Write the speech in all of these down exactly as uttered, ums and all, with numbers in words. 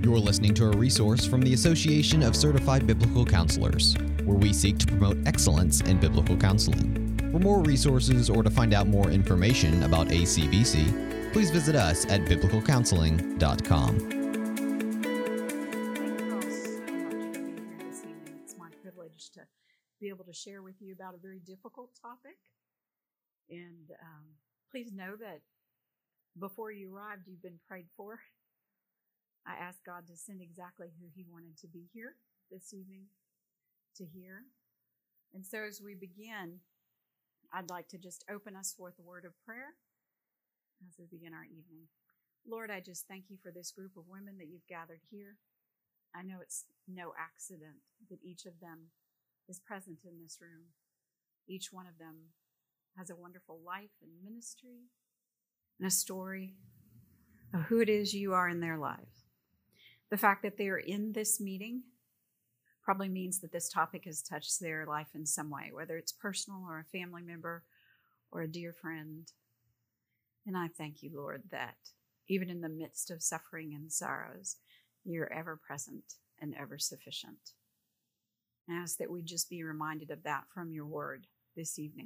You're listening to a resource from the Association of Certified Biblical Counselors, where we seek to promote excellence in biblical counseling. For more resources or to find out more information about A C B C, please visit us at biblical counseling dot com. Thank you all so much for being here this evening. It's my privilege to be able to share with you about a very difficult topic. And um, please know that before you arrived, you've been prayed for. I asked God to send exactly who He wanted to be here this evening to hear. And so as we begin, I'd like to just open us with a word of prayer as we begin our evening. Lord, I just thank you for this group of women that you've gathered here. I know it's no accident that each of them is present in this room. Each one of them has a wonderful life and ministry and a story of who it is you are in their lives. The fact that they are in this meeting probably means that this topic has touched their life in some way, whether it's personal or a family member or a dear friend. And I thank you, Lord, that even in the midst of suffering and sorrows, you're ever present and ever sufficient. I ask that we just be reminded of that from your word this evening.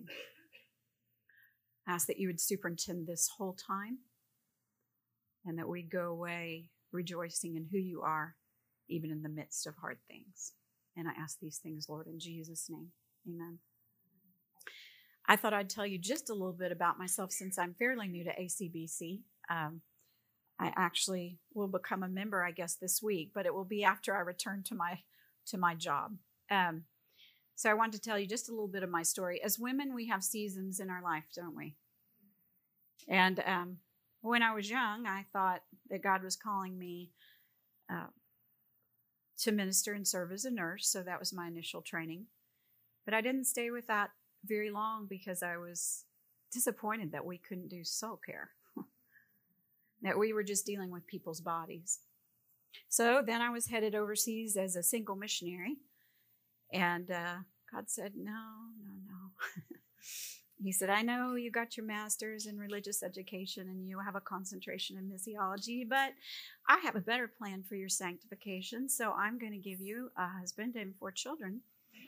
I ask that you would superintend this whole time and that we'd go away rejoicing in who you are, even in the midst of hard things. And I ask these things, Lord, in Jesus' name. Amen. I thought I'd tell you just a little bit about myself since I'm fairly new to A C B C. Um, I actually will become a member, I guess, this week, but it will be after I return to my to my job. Um, so I wanted to tell you just a little bit of my story. As women, we have seasons in our life, don't we? And um, when I was young, I thought that God was calling me uh, to minister and serve as a nurse. So that was my initial training. But I didn't stay with that very long because I was disappointed that we couldn't do soul care, that we were just dealing with people's bodies. So then I was headed overseas as a single missionary. And uh, God said, no, no, no. He said, I know you got your master's in religious education and you have a concentration in missiology, but I have a better plan for your sanctification. So I'm going to give you a husband and four children.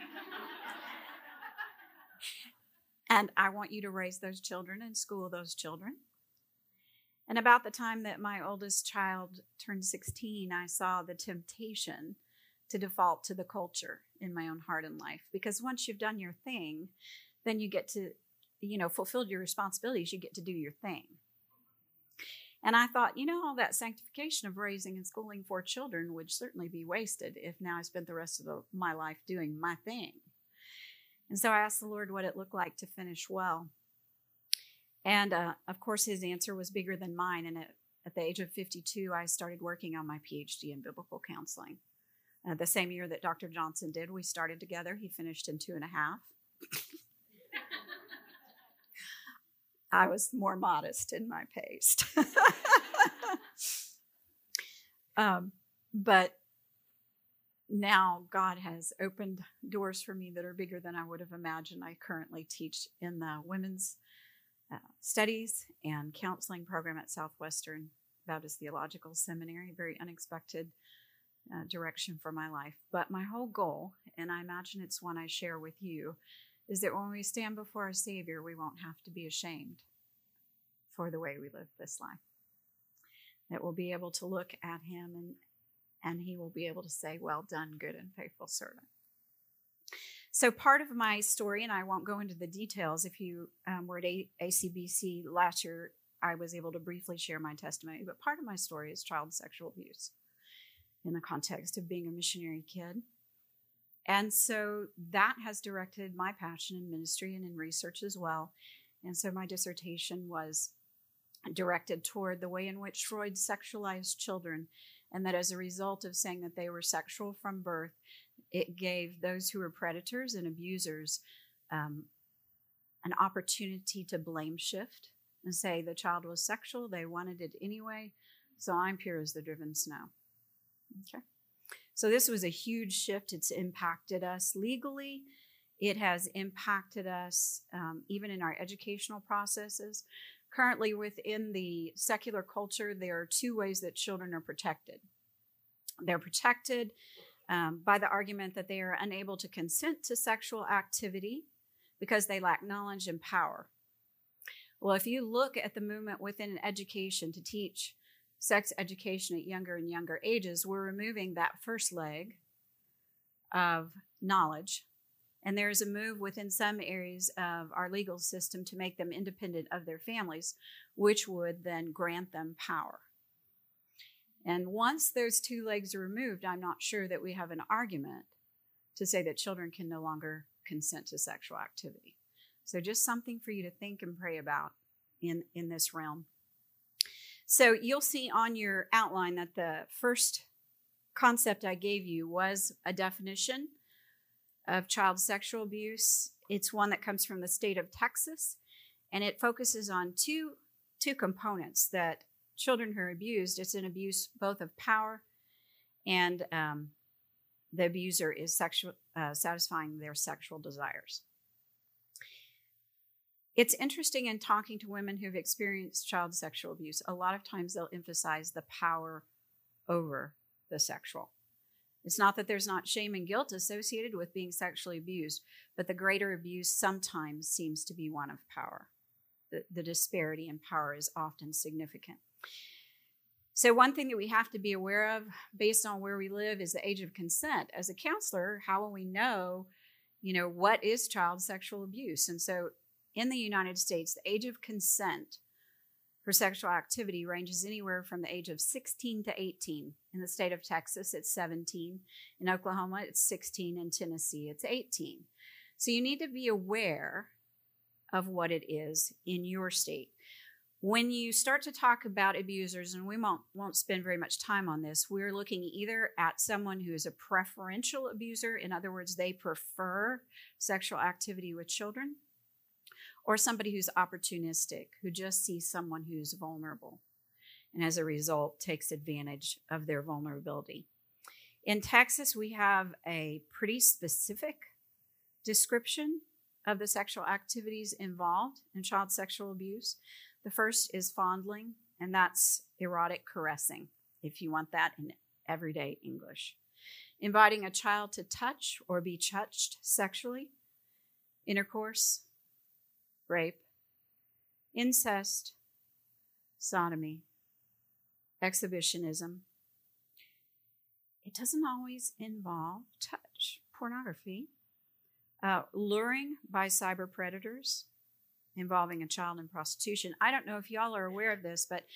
And I want you to raise those children and school those children. And about the time that my oldest child turned sixteen, I saw the temptation to default to the culture in my own heart and life. Because once you've done your thing, then you get to, you know, fulfilled your responsibilities, you get to do your thing. And I thought, you know, all that sanctification of raising and schooling four children would certainly be wasted if now I spent the rest of the, my life doing my thing. And so I asked the Lord what it looked like to finish well. And, uh, of course, his answer was bigger than mine. And at, at the age of fifty-two, I started working on my P H D in biblical counseling. Uh, the same year that Doctor Johnson did, we started together. He finished in two and a half. I was more modest in my pace. um, but now God has opened doors for me that are bigger than I would have imagined. I currently teach in the women's uh, studies and counseling program at Southwestern Baptist Theological Seminary. Very unexpected uh, direction for my life. But my whole goal, and I imagine it's one I share with you, is that when we stand before our Savior, we won't have to be ashamed for the way we live this life. That we'll be able to look at him and, and he will be able to say, well done, good and faithful servant. So part of my story, and I won't go into the details, if you um, were at A C B C last year, I was able to briefly share my testimony, but part of my story is child sexual abuse in the context of being a missionary kid. And so that has directed my passion in ministry and in research as well. And so my dissertation was directed toward the way in which Freud sexualized children, and that as a result of saying that they were sexual from birth, it gave those who were predators and abusers um, an opportunity to blame shift and say the child was sexual, they wanted it anyway, so I'm pure as the driven snow. Okay. So this was a huge shift. It's impacted us legally. It has impacted us um, even in our educational processes. Currently within the secular culture, there are two ways that children are protected. They're protected um, by the argument that they are unable to consent to sexual activity because they lack knowledge and power. Well, if you look at the movement within education to teach sex education at younger and younger ages, we're removing that first leg of knowledge. And there is a move within some areas of our legal system to make them independent of their families, which would then grant them power. And once those two legs are removed, I'm not sure that we have an argument to say that children can no longer consent to sexual activity. So just something for you to think and pray about in, in this realm. So you'll see on your outline that the first concept I gave you was a definition of child sexual abuse. It's one that comes from the state of Texas, and it focuses on two, two components that children who are abused, it's an abuse both of power and um, the abuser is sexual, uh, satisfying their sexual desires. It's interesting in talking to women who've experienced child sexual abuse, a lot of times they'll emphasize the power over the sexual. It's not that there's not shame and guilt associated with being sexually abused, but the greater abuse sometimes seems to be one of power. The, the disparity in power is often significant. So one thing that we have to be aware of based on where we live is the age of consent. As a counselor, how will we know, you know, what is child sexual abuse? And so in the United States, the age of consent for sexual activity ranges anywhere from the age of sixteen to eighteen. In the state of Texas, it's seventeen. In Oklahoma, it's sixteen. In Tennessee, it's eighteen. So you need to be aware of what it is in your state. When you start to talk about abusers, and we won't, won't spend very much time on this, we're looking either at someone who is a preferential abuser, in other words, they prefer sexual activity with children, or somebody who's opportunistic, who just sees someone who's vulnerable, and as a result takes advantage of their vulnerability. In Texas, we have a pretty specific description of the sexual activities involved in child sexual abuse. The first is fondling, and that's erotic caressing, if you want that in everyday English. Inviting a child to touch or be touched sexually, intercourse, rape, incest, sodomy, exhibitionism. It doesn't always involve touch, pornography, uh, luring by cyber predators, involving a child in prostitution. I don't know if y'all are aware of this, but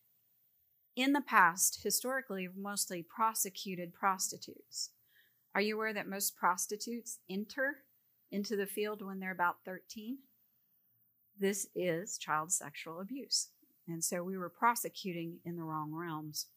in the past, historically, we've mostly prosecuted prostitutes. Are you aware that most prostitutes enter into the field when they're about thirteen? This is child sexual abuse. And so we were prosecuting in the wrong realms.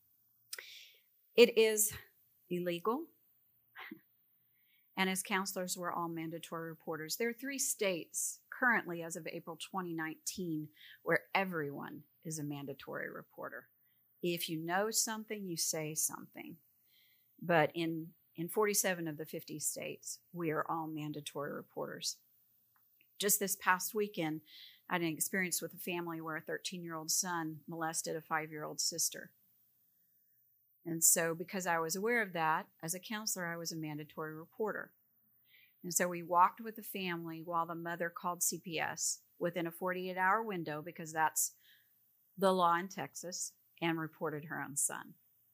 It is illegal. And as counselors, we're all mandatory reporters. There are three states currently, as of April twenty nineteen, where everyone is a mandatory reporter. If you know something, you say something. But in, in forty-seven of the fifty states, we are all mandatory reporters. Just this past weekend, I had an experience with a family where a thirteen-year-old son molested a five-year-old sister. And so because I was aware of that, as a counselor, I was a mandatory reporter. And so we walked with the family while the mother called C P S within a forty-eight hour window, because that's the law in Texas, and reported her own son.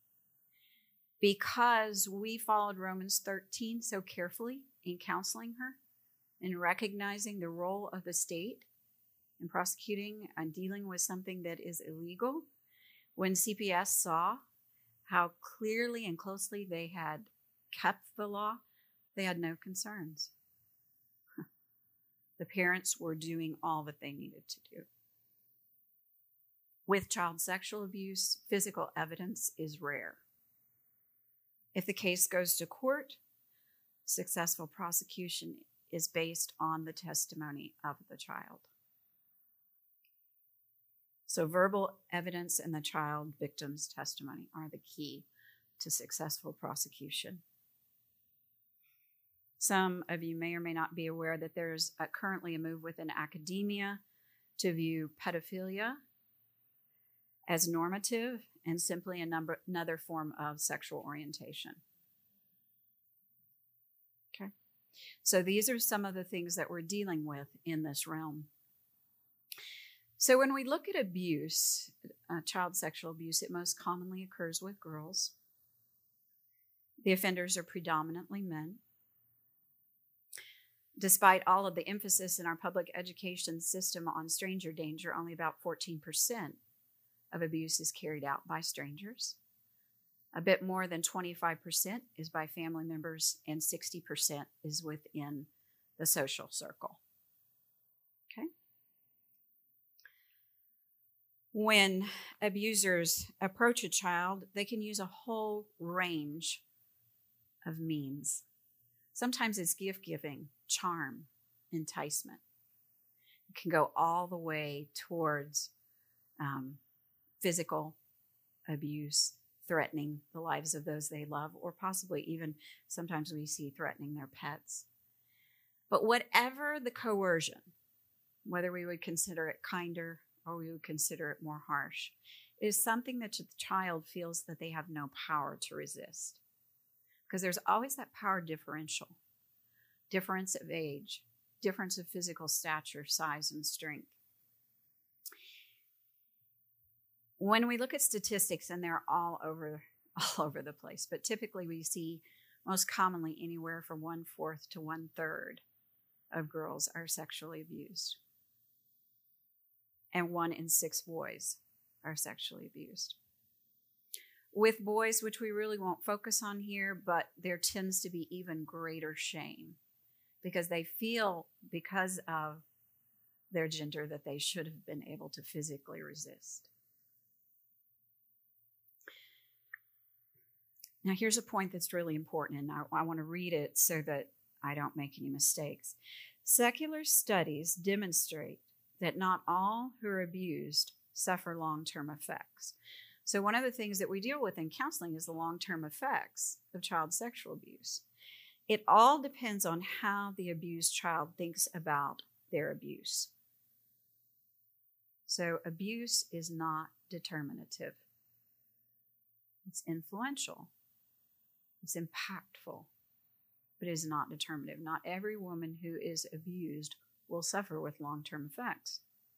Because we followed Romans thirteen so carefully in counseling her and recognizing the role of the state in prosecuting and dealing with something that is illegal, when C P S saw how clearly and closely they had kept the law, they had no concerns. The parents were doing all that they needed to do. With child sexual abuse, physical evidence is rare. If the case goes to court, successful prosecution is based on the testimony of the child. So verbal evidence and the child victim's testimony are the key to successful prosecution. Some of you may or may not be aware that there's a, currently a move within academia to view pedophilia as normative and simply a number, another form of sexual orientation. Okay. So these are some of the things that we're dealing with in this realm. So when we look at abuse, uh, child sexual abuse, it most commonly occurs with girls. The offenders are predominantly men. Despite all of the emphasis in our public education system on stranger danger, only about fourteen percent of abuse is carried out by strangers. A bit more than twenty-five percent is by family members, and sixty percent is within the social circle. Okay? When abusers approach a child, they can use a whole range of means. Sometimes it's gift-giving, charm, enticement. It can go all the way towards um, physical abuse, threatening the lives of those they love, or possibly even sometimes we see threatening their pets. But whatever the coercion, whether we would consider it kinder or we would consider it more harsh, is something that the child feels that they have no power to resist. Because there's always that power differential, difference of age, difference of physical stature, size, and strength. When we look at statistics, and they're all over, all over the place, but typically we see most commonly anywhere from one-fourth to one-third of girls are sexually abused. And one in six boys are sexually abused. With boys, which we really won't focus on here, but there tends to be even greater shame because they feel, because of their gender, that they should have been able to physically resist. Now, here's a point that's really important, and I, I want to read it so that I don't make any mistakes. Secular studies demonstrate that not all who are abused suffer long-term effects. So one of the things that we deal with in counseling is the long-term effects of child sexual abuse. It all depends on how the abused child thinks about their abuse. So abuse is not determinative. It's influential. It's impactful, but it is not determinative. Not every woman who is abused will suffer with long-term effects.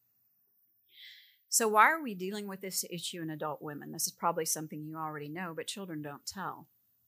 So why are we dealing with this issue in adult women? This is probably something you already know, but children don't tell.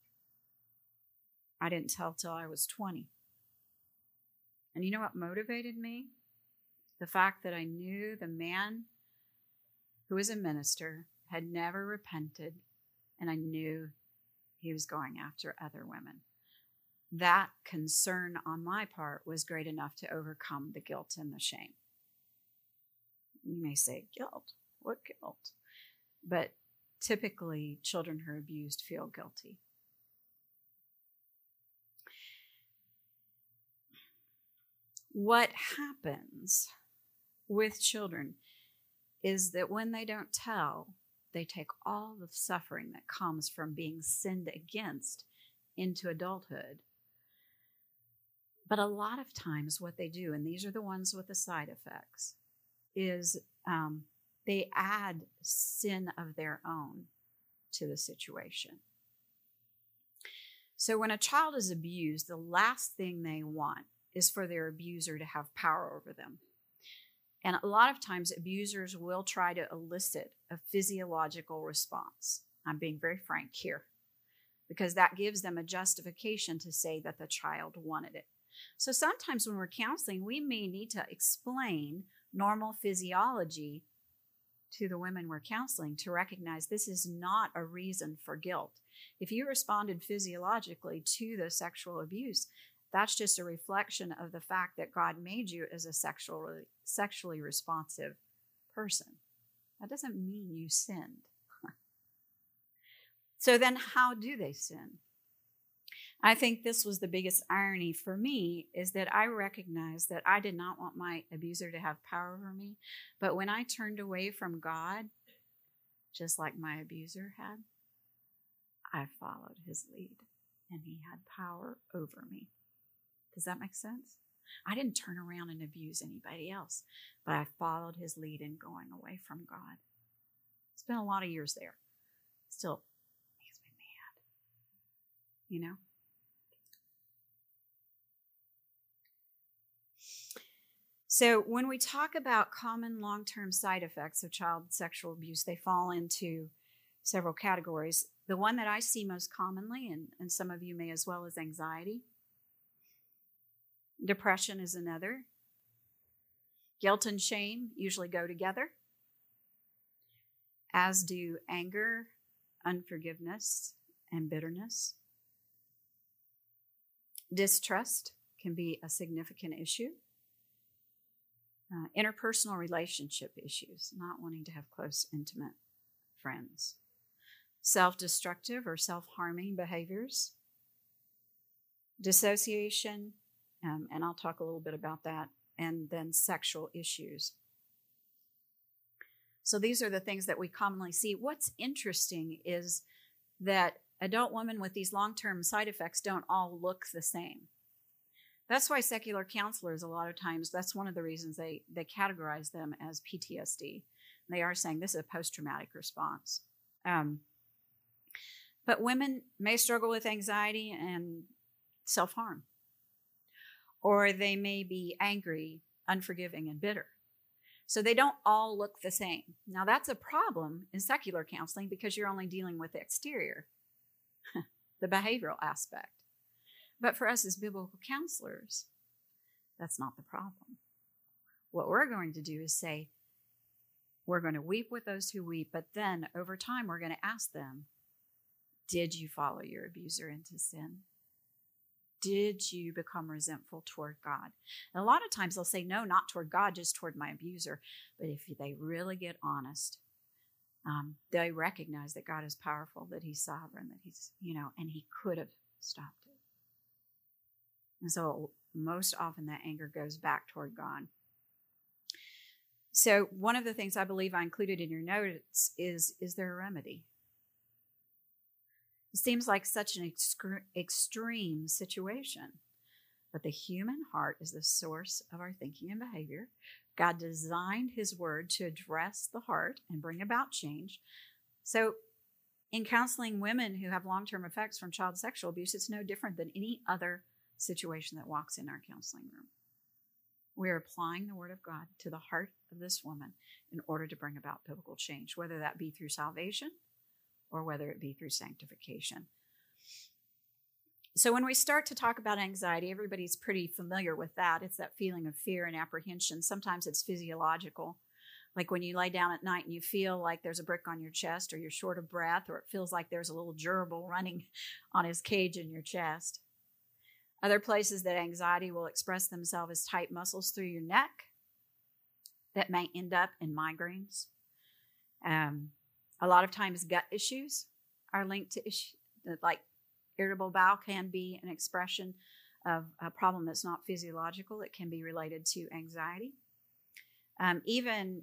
I didn't tell till I was twenty. And you know what motivated me? The fact that I knew the man who was a minister had never repented, and I knew he was going after other women. That concern on my part was great enough to overcome the guilt and the shame. You may say, guilt? What guilt? But typically, children who are abused feel guilty. What happens with children is that when they don't tell, they take all the suffering that comes from being sinned against into adulthood. But a lot of times what they do, and these are the ones with the side effects, is um, they add sin of their own to the situation. So when a child is abused, the last thing they want is for their abuser to have power over them. And a lot of times abusers will try to elicit a physiological response. I'm being very frank here, because that gives them a justification to say that the child wanted it. So sometimes when we're counseling, we may need to explain normal physiology to the women we're counseling to recognize this is not a reason for guilt. If you responded physiologically to the sexual abuse, that's just a reflection of the fact that God made you as a sexually, sexually responsive person. That doesn't mean you sinned. So then how do they sin? I think this was the biggest irony for me, is that I recognized that I did not want my abuser to have power over me. But when I turned away from God, just like my abuser had, I followed his lead, and he had power over me. Does that make sense? I didn't turn around and abuse anybody else, but I followed his lead in going away from God. It's been a lot of years there. still makes me mad. You know? So when we talk about common long-term side effects of child sexual abuse, they fall into several categories. The one that I see most commonly, and, and some of you may as well, is anxiety. Depression is another. Guilt and shame usually go together, as do anger, unforgiveness, and bitterness. Distrust can be a significant issue. Uh, interpersonal relationship issues, not wanting to have close, intimate friends. Self-destructive or self-harming behaviors. Dissociation, um, and I'll talk a little bit about that, and then sexual issues. So these are the things that we commonly see. What's interesting is that adult women with these long-term side effects don't all look the same. That's why secular counselors, a lot of times, that's one of the reasons they, they categorize them as P T S D. They are saying this is a post-traumatic response. Um, but women may struggle with anxiety and self-harm. Or they may be angry, unforgiving, and bitter. So they don't all look the same. Now that's a problem in secular counseling because you're only dealing with the exterior, the behavioral aspect. But for us as biblical counselors, that's not the problem. What we're going to do is say, we're going to weep with those who weep, but then over time we're going to ask them, did you follow your abuser into sin? Did you become resentful toward God? And a lot of times they'll say, no, not toward God, just toward my abuser. But if they really get honest, um, they recognize that God is powerful, that he's sovereign, that he's, you know, and he could have stopped it. And so most often that anger goes back toward God. So one of the things I believe I included in your notes is, is there a remedy? It seems like such an excre- extreme situation. But the human heart is the source of our thinking and behavior. God designed his word to address the heart and bring about change. So in counseling women who have long-term effects from child sexual abuse, it's no different than any other situation that walks in our counseling room. We're applying the word of God to the heart of this woman in order to bring about biblical change, whether that be through salvation or whether it be through sanctification. So when we start to talk about anxiety, everybody's pretty familiar with that. It's that feeling of fear and apprehension. Sometimes it's physiological, like when you lay down at night and you feel like there's a brick on your chest, or you're short of breath, or it feels like there's a little gerbil running on his cage in your chest. Other places that anxiety will express themselves as tight muscles through your neck that may end up in migraines. Um, a lot of times gut issues are linked to issues, like irritable bowel can be an expression of a problem that's not physiological. It can be related to anxiety. Um, even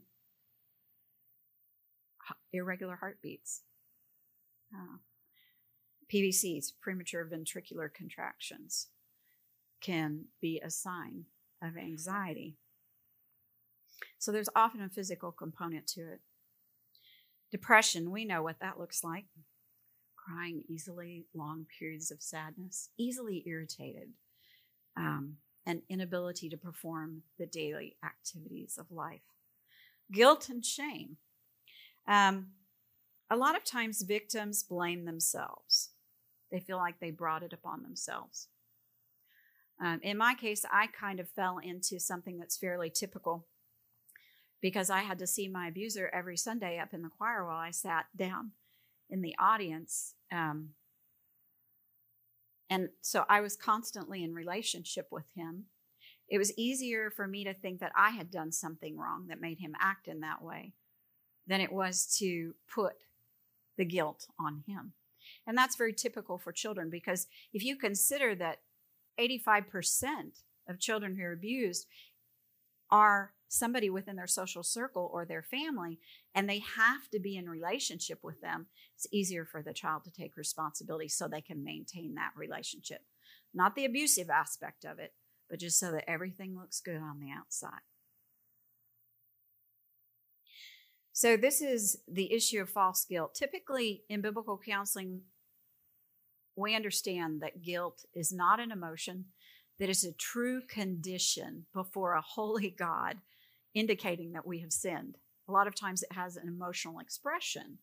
irregular heartbeats. Uh, P V Cs, premature ventricular contractions, can be a sign of anxiety. So there's often a physical component to it. Depression, we know what that looks like. Crying easily, long periods of sadness, easily irritated, um, and inability to perform the daily activities of life. Guilt and shame. Um, a lot of times victims blame themselves. They feel like they brought it upon themselves. Um, in my case, I kind of fell into something that's fairly typical because I had to see my abuser every Sunday up in the choir while I sat down in the audience. Um, and so I was constantly in relationship with him. It was easier for me to think that I had done something wrong that made him act in that way than it was to put the guilt on him. And that's very typical for children, because if you consider that eighty-five percent of children who are abused are somebody within their social circle or their family, and they have to be in relationship with them, it's easier for the child to take responsibility so they can maintain that relationship. Not the abusive aspect of it, but just so that everything looks good on the outside. So this is the issue of false guilt. Typically in biblical counseling, we understand that guilt is not an emotion, that is a true condition before a holy God, indicating that we have sinned. A lot of times it has an emotional expression.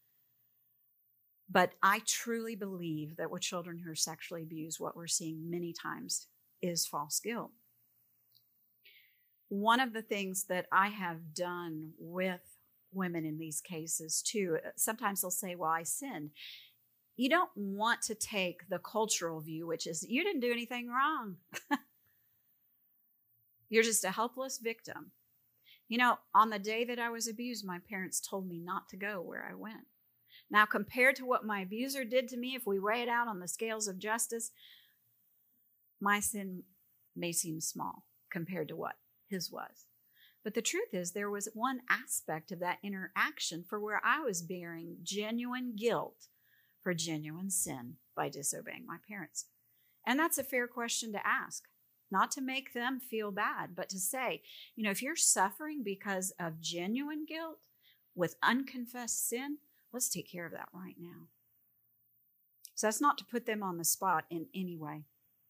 But I truly believe that with children who are sexually abused, what we're seeing many times is false guilt. One of the things that I have done with women in these cases too, sometimes they'll say, well, I sinned. You don't want to take the cultural view, which is you didn't do anything wrong. You're just a helpless victim. You know, on the day that I was abused, my parents told me not to go where I went. Now, compared to what my abuser did to me, if we weigh it out on the scales of justice, my sin may seem small compared to what his was. But the truth is, there was one aspect of that interaction for where I was bearing genuine guilt for genuine sin by disobeying my parents. And that's a fair question to ask, not to make them feel bad, but to say, you know, if you're suffering because of genuine guilt with unconfessed sin, let's take care of that right now. So that's not to put them on the spot in any way.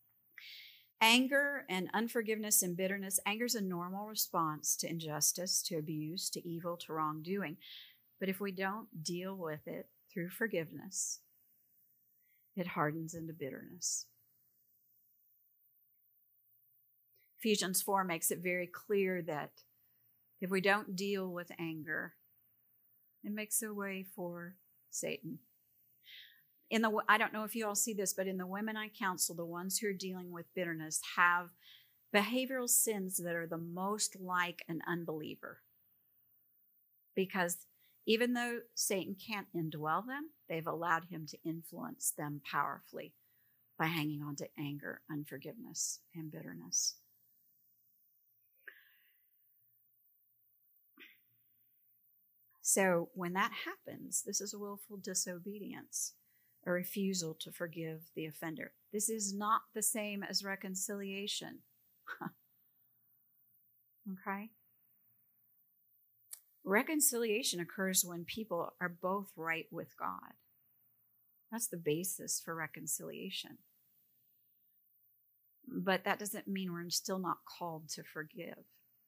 Anger and unforgiveness and bitterness. Anger is a normal response to injustice, to abuse, to evil, to wrongdoing. But if we don't deal with it through forgiveness, it hardens into bitterness. Ephesians four makes it very clear that if we don't deal with anger, it makes a way for Satan. In the, I don't know if you all see this, but in the women I counsel, the ones who are dealing with bitterness have behavioral sins that are the most like an unbeliever. Because even though Satan can't indwell them, they've allowed him to influence them powerfully by hanging on to anger, unforgiveness, and bitterness. So when that happens, this is a willful disobedience, a refusal to forgive the offender. This is not the same as reconciliation. Okay? Reconciliation occurs when people are both right with God. That's the basis for reconciliation. But that doesn't mean we're still not called to forgive.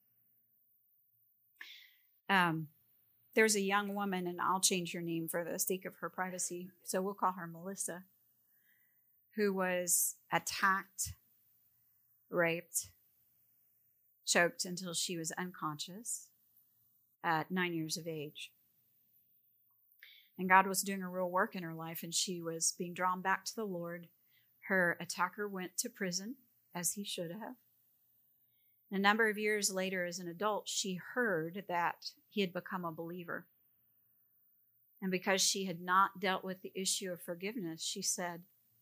Um, there's a young woman, and I'll change her name for the sake of her privacy, so we'll call her Melissa, who was attacked, raped, choked until she was unconscious at nine years of age. And God was doing a real work in her life, and she was being drawn back to the Lord. Her attacker went to prison, as he should have. A number of years later, as an adult, she heard that he had become a believer. And because she had not dealt with the issue of forgiveness, she said,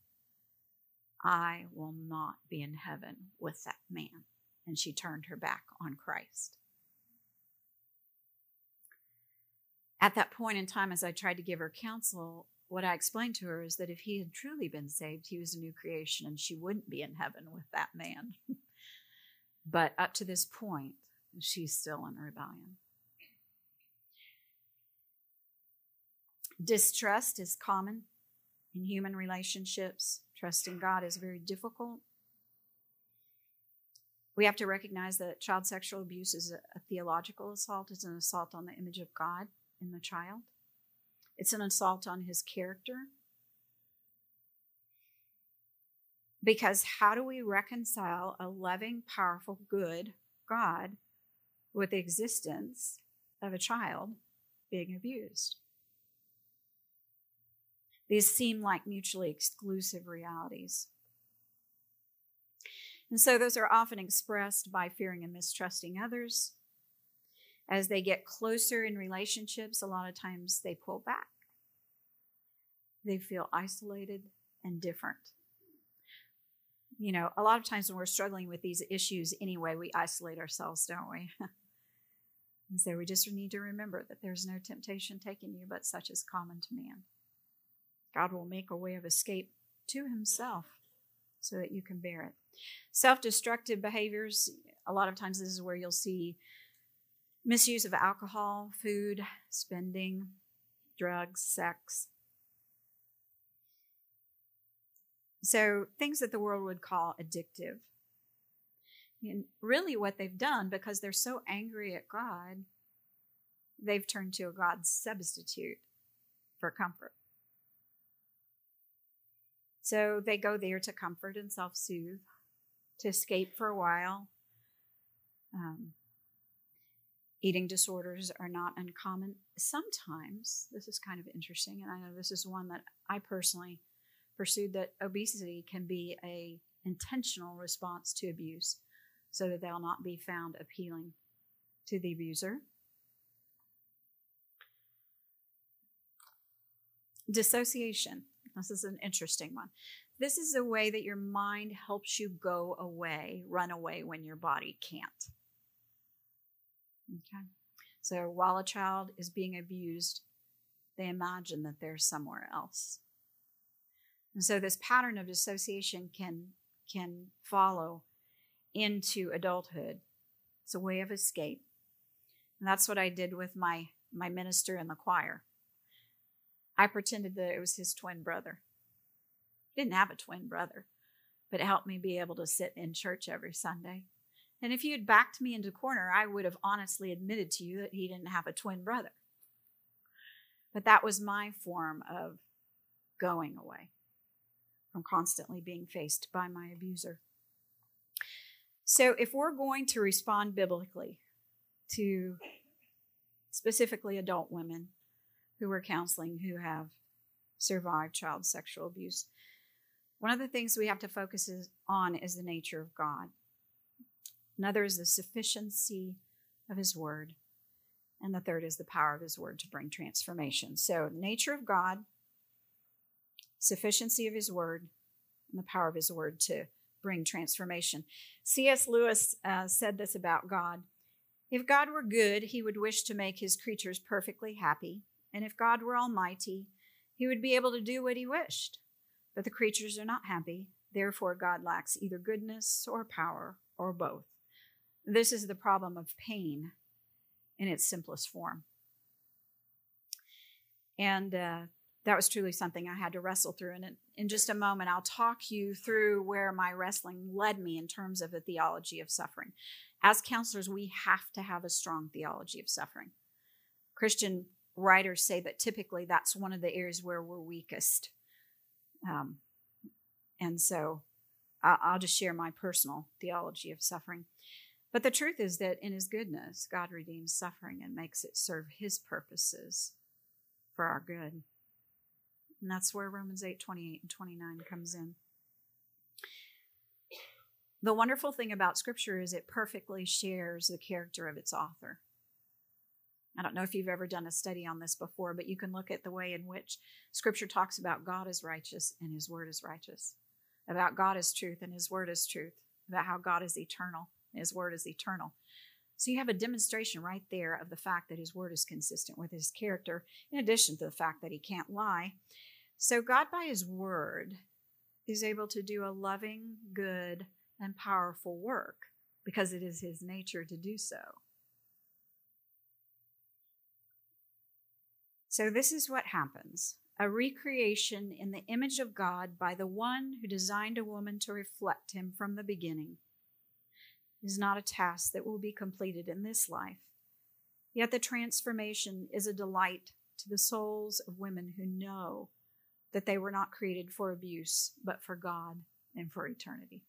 I will not be in heaven with that man. And she turned her back on Christ. At that point in time, as I tried to give her counsel, what I explained to her is that if he had truly been saved, he was a new creation and she wouldn't be in heaven with that man. But up to this point, she's still in rebellion. Distrust is common in human relationships. Trusting God is very difficult. We have to recognize that child sexual abuse is a, a theological assault. It's an assault on the image of God in the child. It's an assault on his character. Because how do we reconcile a loving, powerful, good God with the existence of a child being abused? These seem like mutually exclusive realities. And so those are often expressed by fearing and mistrusting others. As they get closer in relationships, a lot of times they pull back. They feel isolated and different. You know, a lot of times when we're struggling with these issues anyway, we isolate ourselves, don't we? And so we just need to remember that there's no temptation taking you, but such is common to man. God will make a way of escape to himself so that you can bear it. Self-destructive behaviors, a lot of times this is where you'll see misuse of alcohol, food, spending, drugs, sex. So things that the world would call addictive. And really what they've done, because they're so angry at God, they've turned to a God substitute for comfort. So they go there to comfort and self-soothe, to escape for a while. Um, eating disorders are not uncommon. Sometimes, this is kind of interesting, and I know this is one that I personally pursued, that obesity can be a intentional response to abuse so that they'll not be found appealing to the abuser. Dissociation. This is an interesting one. This is a way that your mind helps you go away, run away when your body can't. Okay. So while a child is being abused, they imagine that they're somewhere else. And so this pattern of dissociation can, can follow into adulthood. It's a way of escape. And that's what I did with my, my minister in the choir. I pretended that it was his twin brother. Didn't have a twin brother, but it helped me be able to sit in church every Sunday. And if you had backed me into a corner, I would have honestly admitted to you that he didn't have a twin brother. But that was my form of going away from constantly being faced by my abuser. So if we're going to respond biblically to specifically adult women who we're counseling who have survived child sexual abuse, one of the things we have to focus on is the nature of God. Another is the sufficiency of his word. And the third is the power of his word to bring transformation. So nature of God, sufficiency of his word, and the power of his word to bring transformation. C S Lewis uh, said this about God. If God were good, he would wish to make his creatures perfectly happy. And if God were almighty, he would be able to do what he wished. But the creatures are not happy. Therefore, God lacks either goodness or power or both. This is the problem of pain in its simplest form. And uh, that was truly something I had to wrestle through. And in, in just a moment, I'll talk you through where my wrestling led me in terms of a theology of suffering. As counselors, we have to have a strong theology of suffering. Christian writers say that typically that's one of the areas where we're weakest. Um, and so I'll, I'll just share my personal theology of suffering. But the truth is that in his goodness, God redeems suffering and makes it serve his purposes for our good. And that's where Romans eight, twenty-eight and twenty-nine comes in. The wonderful thing about Scripture is it perfectly shares the character of its author. I don't know if you've ever done a study on this before, but you can look at the way in which Scripture talks about God as righteous and his word is righteous, about God as truth and his word is truth, about how God is eternal and his word is eternal. So you have a demonstration right there of the fact that his word is consistent with his character, in addition to the fact that he can't lie. So God, by his word, is able to do a loving, good, and powerful work because it is his nature to do so. So this is what happens. A recreation in the image of God by the one who designed a woman to reflect him from the beginning is not a task that will be completed in this life. Yet the transformation is a delight to the souls of women who know that they were not created for abuse, but for God and for eternity.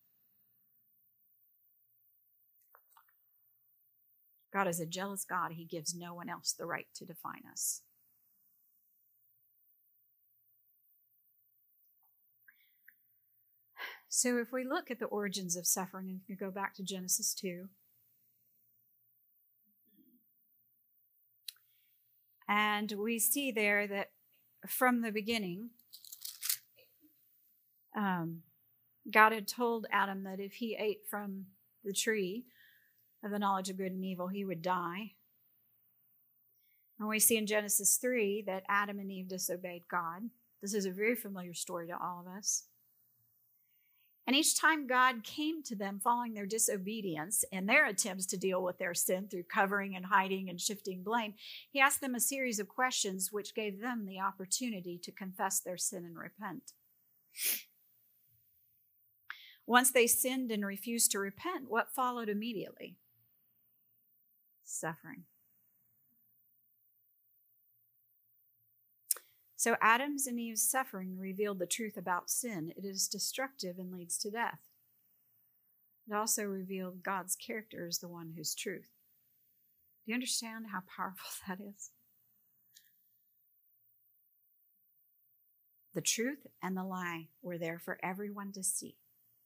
God is a jealous God. He gives no one else the right to define us. So if we look at the origins of suffering, and if you go back to Genesis two, and we see there that from the beginning, um, God had told Adam that if he ate from the tree of the knowledge of good and evil, he would die. And we see in Genesis three that Adam and Eve disobeyed God. This is a very familiar story to all of us. And each time God came to them following their disobedience and their attempts to deal with their sin through covering and hiding and shifting blame, he asked them a series of questions which gave them the opportunity to confess their sin and repent. Once they sinned and refused to repent, what followed immediately? Suffering. So Adam's and Eve's suffering revealed the truth about sin. It is destructive and leads to death. It also revealed God's character as the one who's truth. Do you understand how powerful that is? The truth and the lie were there for everyone to see.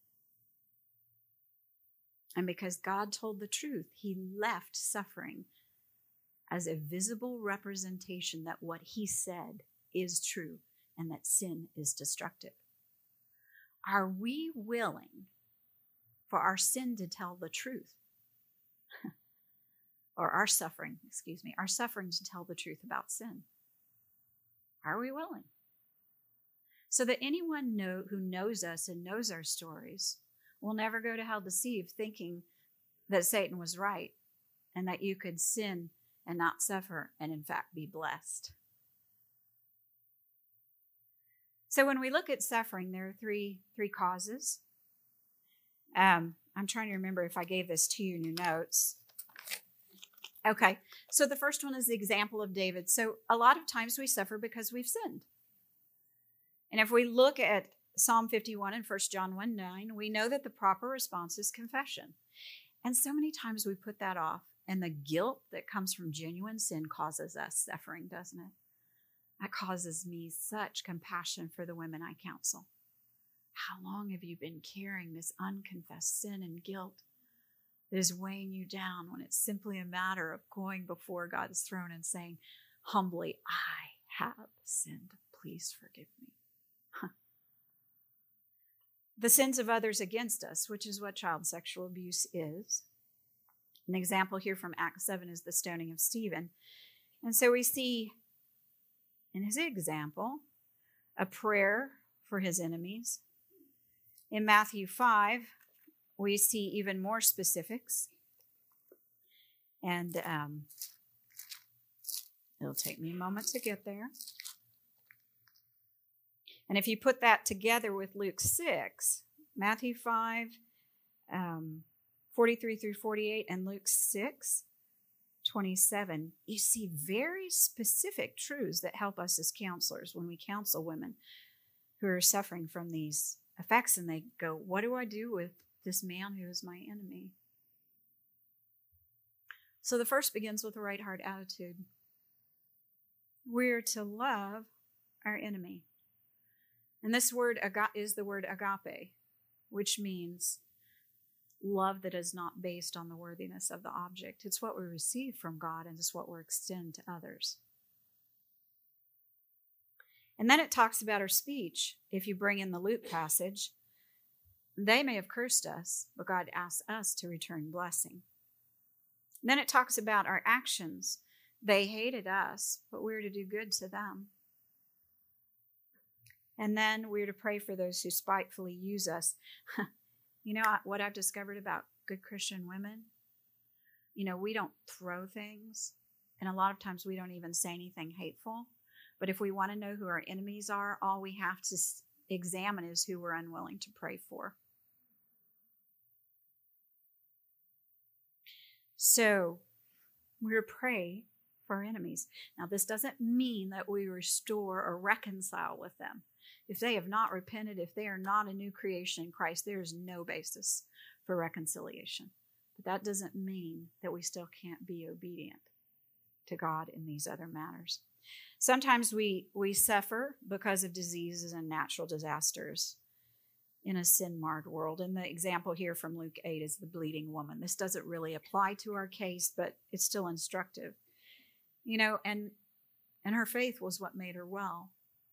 And because God told the truth, he left suffering as a visible representation that what he said is true and that sin is destructive. Are we willing for our sin to tell the truth? Or our suffering, excuse me, our suffering to tell the truth about sin? Are we willing? So that anyone know, who knows us and knows our stories will never go to hell deceived, thinking that Satan was right and that you could sin and not suffer and in fact be blessed. So when we look at suffering, there are three, three causes. Um, I'm trying to remember if I gave this to you in your notes. Okay, so the first one is the example of David. So a lot of times we suffer because we've sinned. And if we look at Psalm fifty-one and First John one nine, we know that the proper response is confession. And so many times we put that off, and the guilt that comes from genuine sin causes us suffering, doesn't it? That causes me such compassion for the women I counsel. How long have you been carrying this unconfessed sin and guilt that is weighing you down when it's simply a matter of going before God's throne and saying, humbly, I have sinned. Please forgive me. Huh. The sins of others against us, which is what child sexual abuse is. An example here from Acts seven is the stoning of Stephen. And so we see in his example a prayer for his enemies. In Matthew five, we see even more specifics. And um, it'll take me a moment to get there. And if you put that together with Luke six, Matthew five, um, forty-three through forty-eight, and Luke six, twenty-seven, you see very specific truths that help us as counselors when we counsel women who are suffering from these effects. And they go, what do I do with this man who is my enemy? So the first begins with a right heart attitude. We're to love our enemy. And this word is the word agape, which means love that is not based on the worthiness of the object. It's what we receive from God, and it's what we extend to others. And then it talks about our speech. If you bring in the Luke passage, they may have cursed us, but God asks us to return blessing. And then it talks about our actions. They hated us, but we're to do good to them. And then we're to pray for those who spitefully use us. You know what I've discovered about good Christian women? You know, we don't throw things. And a lot of times we don't even say anything hateful. But if we want to know who our enemies are, all we have to examine is who we're unwilling to pray for. So we're to pray for our enemies. Now, this doesn't mean that we restore or reconcile with them. If they have not repented, if they are not a new creation in Christ, there is no basis for reconciliation. But that doesn't mean that we still can't be obedient to God in these other matters. Sometimes we, we suffer because of diseases and natural disasters in a sin-marred world. And the example here from Luke eight is the bleeding woman. This doesn't really apply to our case, but it's still instructive. You know, and and her faith was what made her well.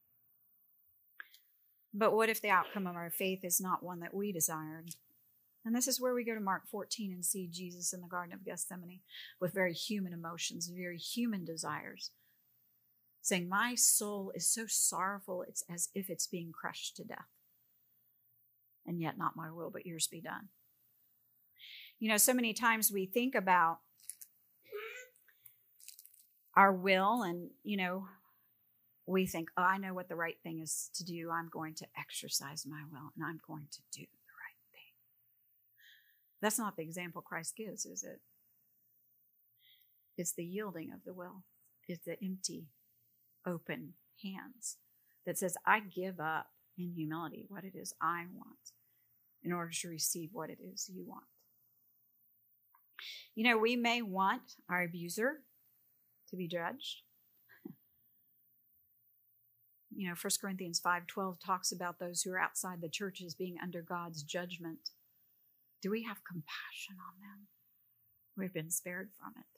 But what if the outcome of our faith is not one that we desired? And this is where we go to Mark fourteen and see Jesus in the Garden of Gethsemane with very human emotions, very human desires, saying, my soul is so sorrowful, it's as if it's being crushed to death. and yet not my will, but yours be done. You know, so many times we think about our will and, you know, we think, oh, I know what the right thing is to do. I'm going to exercise my will and I'm going to do the right thing. That's not the example Christ gives, is it? It's the yielding of the will. It's the empty, open hands that says, I give up in humility what it is I want in order to receive what it is you want. You know, we may want our abuser to be judged. You know, First Corinthians five twelve talks about those who are outside the church as being under God's judgment. Do we have compassion on them? We've been spared from it.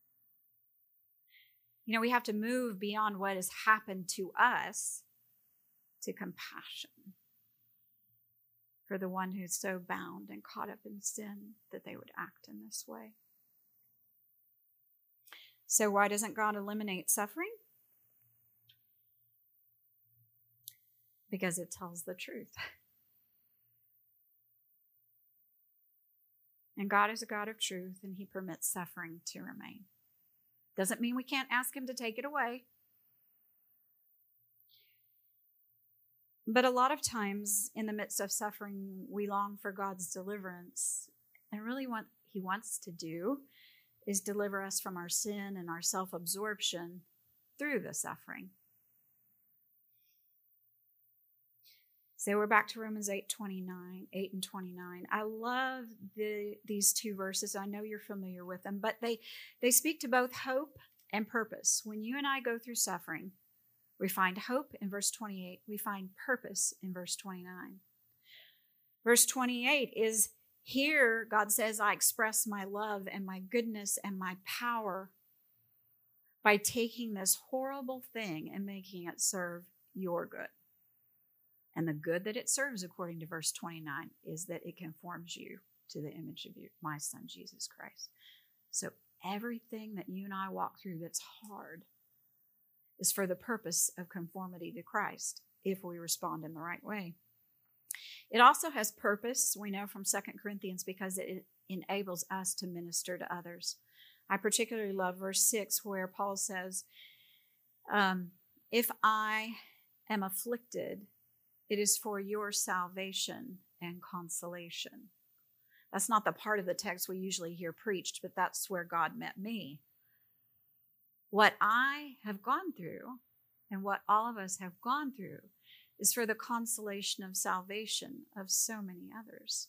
You know, we have to move beyond what has happened to us to compassion for the one who's so bound and caught up in sin that they would act in this way. So why doesn't God eliminate suffering? Because it tells the truth. And God is a God of truth, and he permits suffering to remain. Doesn't mean we can't ask him to take it away. But a lot of times in the midst of suffering, we long for God's deliverance. And really what he wants to do is deliver us from our sin and our self-absorption through the suffering. So we're back to Romans eight twenty-nine, eight and twenty-nine. I love the, these two verses. I know you're familiar with them, but they, they speak to both hope and purpose. When you and I go through suffering, we find hope in verse twenty-eight. We find purpose in verse twenty-nine. Verse twenty-eight is, here God says, I express my love and my goodness and my power by taking this horrible thing and making it serve your good. And the good that it serves, according to verse twenty-nine, is that it conforms you to the image of you, my son, Jesus Christ. So everything that you and I walk through that's hard is for the purpose of conformity to Christ, if we respond in the right way. It also has purpose, we know from Second Corinthians, because it enables us to minister to others. I particularly love verse six, where Paul says, um, if I am afflicted, it is for your salvation and consolation. That's not the part of the text we usually hear preached, but that's where God met me. What I have gone through, and what all of us have gone through, is for the consolation of salvation of so many others.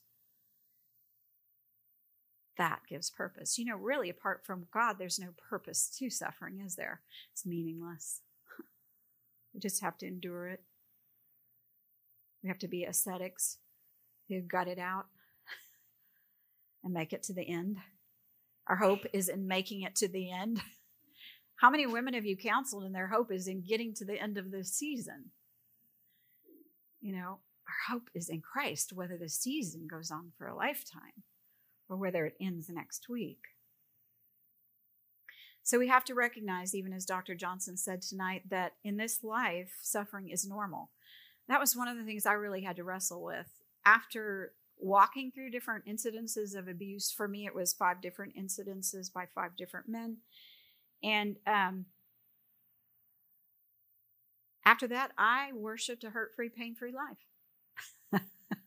That gives purpose. You know, really, apart from God, there's no purpose to suffering, is there? It's meaningless. We just have to endure it. We have to be ascetics who gut it out and make it to the end. Our hope is in making it to the end. How many women have you counseled and their hope is in getting to the end of the season? You know, our hope is in Christ, whether the season goes on for a lifetime or whether it ends next week. So we have to recognize, even as Doctor Johnson said tonight, that in this life, suffering is normal. That was one of the things I really had to wrestle with. After walking through different incidences of abuse, for me, it was five different incidences by five different men. And um, after that, I worshiped a hurt-free, pain-free life.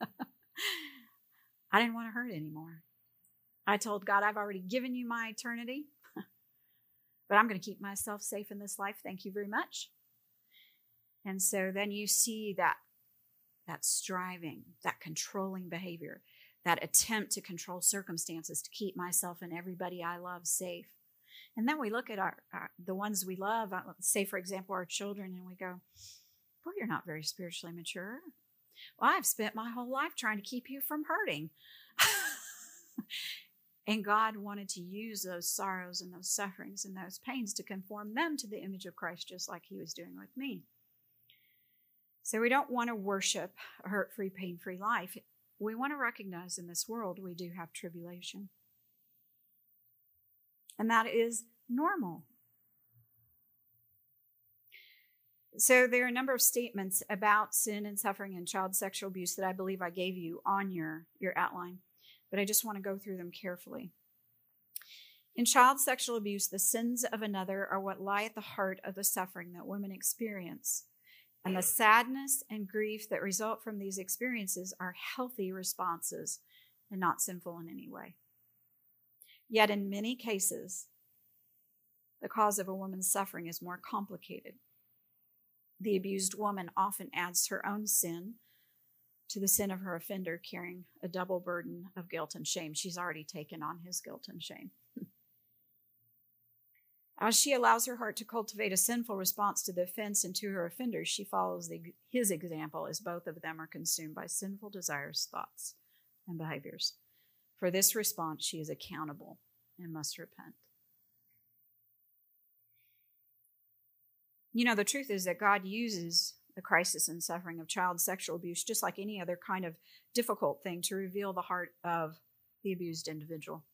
I didn't want to hurt anymore. I told God, I've already given you my eternity, but I'm going to keep myself safe in this life. Thank you very much. And so then you see that, that striving, that controlling behavior, that attempt to control circumstances to keep myself and everybody I love safe. And then we look at our, our the ones we love, say, for example, our children, and we go, boy, you're not very spiritually mature. Well, I've spent my whole life trying to keep you from hurting. And God wanted to use those sorrows and those sufferings and those pains to conform them to the image of Christ, just like he was doing with me. So we don't want to worship a hurt-free, pain-free life. We want to recognize in this world we do have tribulation. And that is normal. So there are a number of statements about sin and suffering and child sexual abuse that I believe I gave you on your, your outline, but I just want to go through them carefully. In child sexual abuse, the sins of another are what lie at the heart of the suffering that women experience. And the sadness and grief that result from these experiences are healthy responses and not sinful in any way. Yet in many cases, the cause of a woman's suffering is more complicated. The abused woman often adds her own sin to the sin of her offender, carrying a double burden of guilt and shame. She's already taken on his guilt and shame. As she allows her heart to cultivate a sinful response to the offense and to her offenders, she follows the, his example as both of them are consumed by sinful desires, thoughts, and behaviors. For this response, she is accountable and must repent. You know, the truth is that God uses the crisis and suffering of child sexual abuse, just like any other kind of difficult thing, to reveal the heart of the abused individual.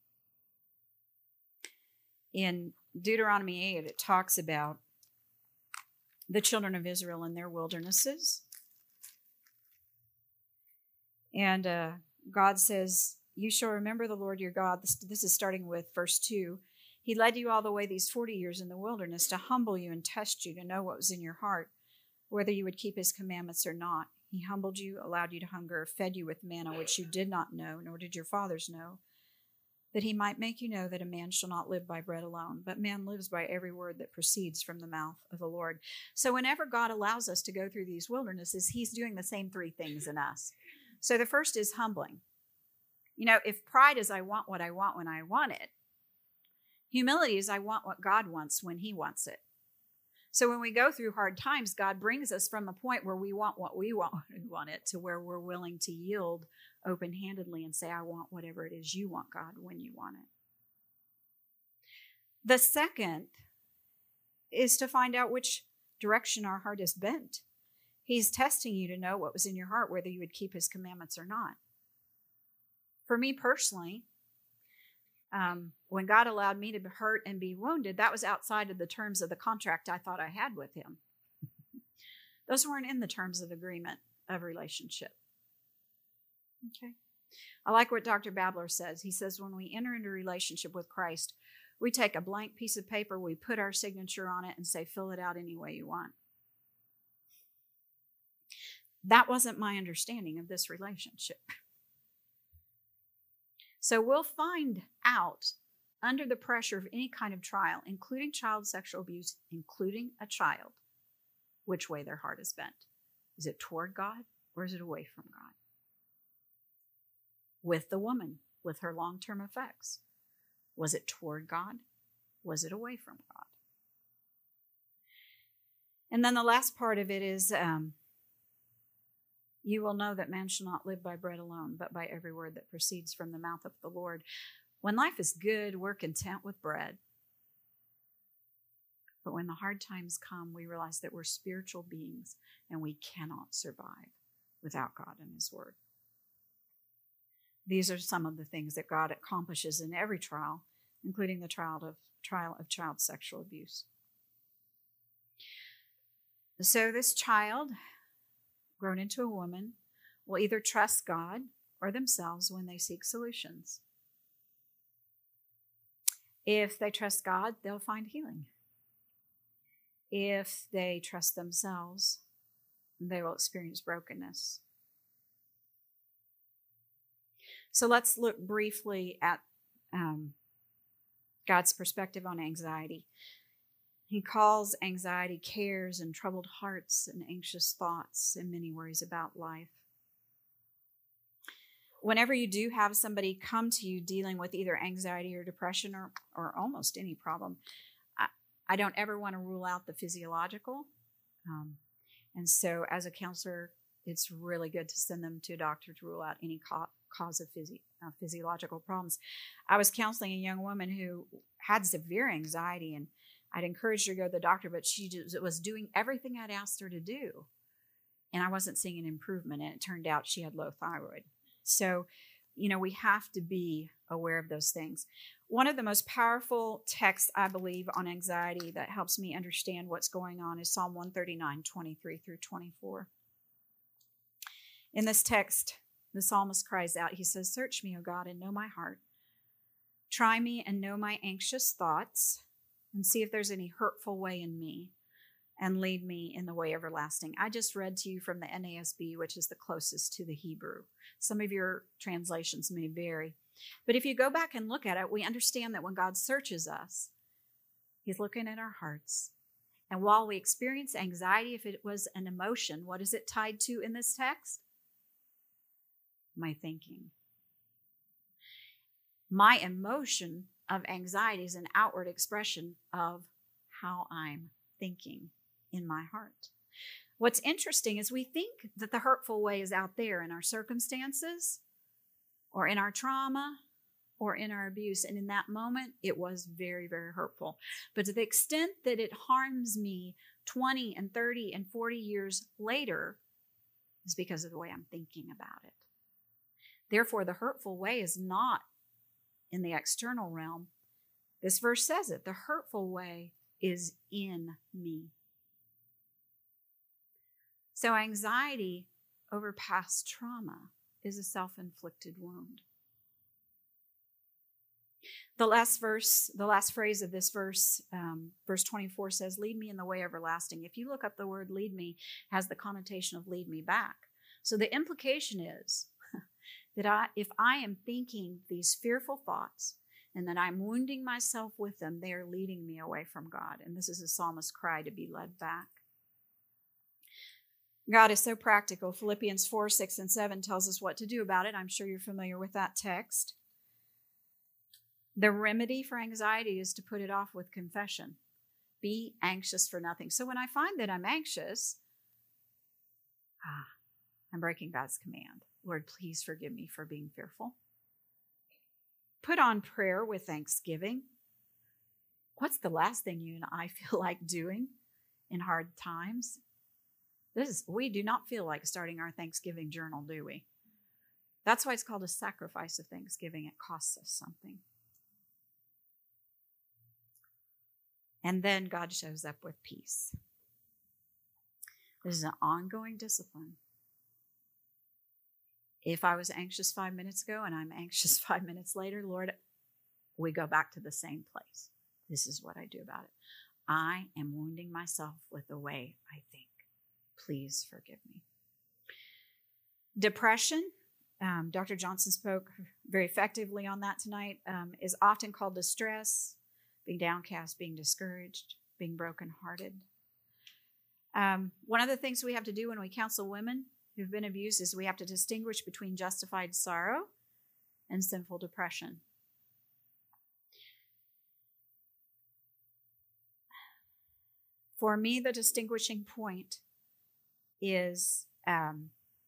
In Deuteronomy eight, it talks about the children of Israel in their wildernesses. And uh, God says, you shall remember the Lord your God. This, this is starting with verse two. He led you all the way these forty years in the wilderness to humble you and test you, to know what was in your heart, whether you would keep his commandments or not. He humbled you, allowed you to hunger, fed you with manna, which you did not know, nor did your fathers know, that he might make you know that a man shall not live by bread alone, but man lives by every word that proceeds from the mouth of the Lord. So whenever God allows us to go through these wildernesses, he's doing the same three things in us. So the first is humbling. You know, if pride is I want what I want when I want it, humility is I want what God wants when he wants it. So when we go through hard times, God brings us from the point where we want what we want when we want it to where we're willing to yield open-handedly and say, I want whatever it is you want, God, when you want it. The second is to find out which direction our heart is bent. He's testing you to know what was in your heart, whether you would keep his commandments or not. For me personally, um, when God allowed me to be hurt and be wounded, that was outside of the terms of the contract I thought I had with him. Those weren't in the terms of agreement of relationship. Okay. I like what Doctor Babler says. He says, when we enter into a relationship with Christ, we take a blank piece of paper, we put our signature on it and say, fill it out any way you want. That wasn't my understanding of this relationship. So we'll find out under the pressure of any kind of trial, including child sexual abuse, including a child, which way their heart is bent. Is it toward God or is it away from God? With the woman, with her long-term effects, was it toward God? Was it away from God? And then the last part of it is, um, you will know that man shall not live by bread alone, but by every word that proceeds from the mouth of the Lord. When life is good, we're content with bread. But when the hard times come, we realize that we're spiritual beings and we cannot survive without God and his word. These are some of the things that God accomplishes in every trial, including the trial of, trial of child sexual abuse. So this child, grown into a woman, will either trust God or themselves when they seek solutions. If they trust God, they'll find healing. If they trust themselves, they will experience brokenness. So let's look briefly at um, God's perspective on anxiety. He calls anxiety cares and troubled hearts and anxious thoughts and many worries about life. Whenever you do have somebody come to you dealing with either anxiety or depression or, or almost any problem, I, I don't ever want to rule out the physiological. Um, and so as a counselor, it's really good to send them to a doctor to rule out any co- cause of physio- uh, physiological problems. I was counseling a young woman who had severe anxiety, and I'd encouraged her to go to the doctor, but she just was doing everything I'd asked her to do. And I wasn't seeing an improvement, and it turned out she had low thyroid. So, you know, we have to be aware of those things. One of the most powerful texts, I believe, on anxiety that helps me understand what's going on is Psalm one thirty-nine, twenty-three through twenty-four. In this text, the psalmist cries out, he says, "Search me, O God, and know my heart. Try me and know my anxious thoughts, and see if there's any hurtful way in me, and lead me in the way everlasting." I just read to you from the N A S B, which is the closest to the Hebrew. Some of your translations may vary. But if you go back and look at it, we understand that when God searches us, he's looking at our hearts. And while we experience anxiety, if it was an emotion, what is it tied to in this text? My thinking. My emotion of anxiety is an outward expression of how I'm thinking in my heart. What's interesting is we think that the hurtful way is out there in our circumstances or in our trauma or in our abuse. And in that moment, it was very, very hurtful. But to the extent that it harms me twenty and thirty and forty years later is because of the way I'm thinking about it. Therefore, the hurtful way is not in the external realm. This verse says it. The hurtful way is in me. So anxiety over past trauma is a self-inflicted wound. The last verse, the last phrase of this verse, um, verse twenty-four says, "Lead me in the way everlasting." If you look up the word "lead me," it has the connotation of lead me back. So the implication is that I, if I am thinking these fearful thoughts and that I'm wounding myself with them, they are leading me away from God. And this is a psalmist's cry to be led back. God is so practical. Philippians four, six, and seven tells us what to do about it. I'm sure you're familiar with that text. The remedy for anxiety is to put it off with confession. Be anxious for nothing. So when I find that I'm anxious, ah, I'm breaking God's command. Lord, please forgive me for being fearful. Put on prayer with thanksgiving. What's the last thing you and I feel like doing in hard times? This is, we do not feel like starting our Thanksgiving journal, do we? That's why it's called a sacrifice of thanksgiving. It costs us something. And then God shows up with peace. This is an ongoing discipline. If I was anxious five minutes ago and I'm anxious five minutes later, Lord, we go back to the same place. This is what I do about it. I am wounding myself with the way I think. Please forgive me. Depression, um, Doctor Johnson spoke very effectively on that tonight, um, is often called distress, being downcast, being discouraged, being brokenhearted. Um, one of the things we have to do when we counsel women who've been abused is we have to distinguish between justified sorrow and sinful depression. For me, the distinguishing point is um,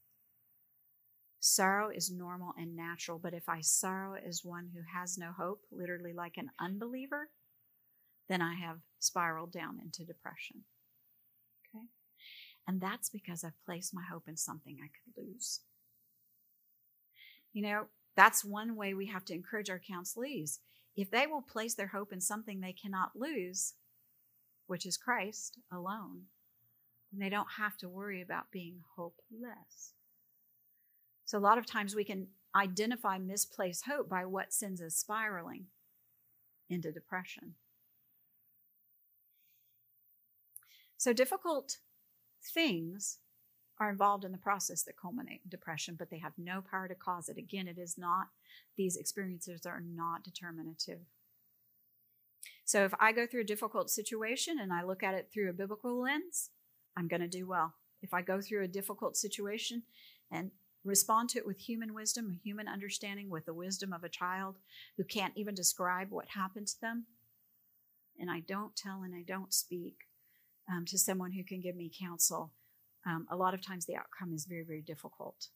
sorrow is normal and natural, but if I sorrow as one who has no hope, literally like an unbeliever, then I have spiraled down into depression. Okay? And that's because I've placed my hope in something I could lose. You know, that's one way we have to encourage our counselees. If they will place their hope in something they cannot lose, which is Christ alone, then they don't have to worry about being hopeless. So a lot of times we can identify misplaced hope by what sends us spiraling into depression. So difficult things are involved in the process that culminate in depression, but they have no power to cause it. Again, it is not, these experiences are not determinative. So if I go through a difficult situation and I look at it through a biblical lens, I'm going to do well. If I go through a difficult situation and respond to it with human wisdom, human understanding, with the wisdom of a child who can't even describe what happened to them, and I don't tell and I don't speak um, to someone who can give me counsel, um, a lot of times the outcome is very, very difficult.